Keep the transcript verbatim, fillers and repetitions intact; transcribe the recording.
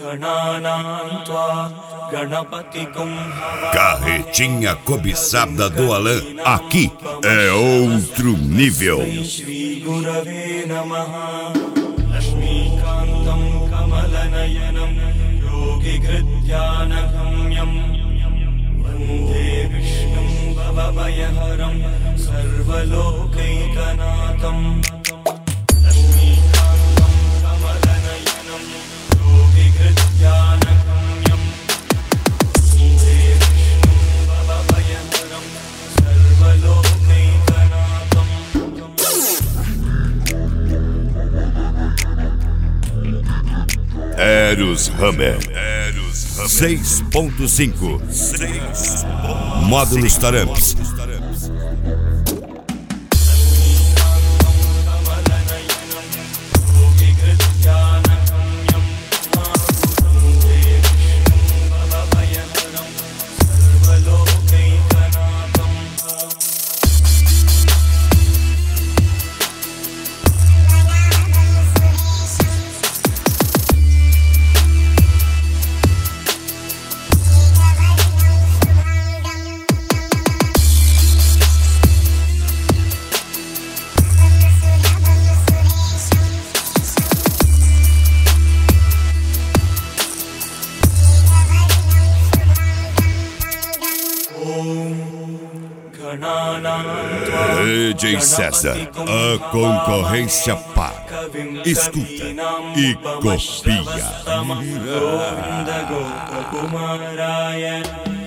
Carretinha cobiçada do Alain, aqui é outro nível. Eros Hammer seis ponto cinco Módulos Taramps. D J César, a concorrência paga, escuta e copia.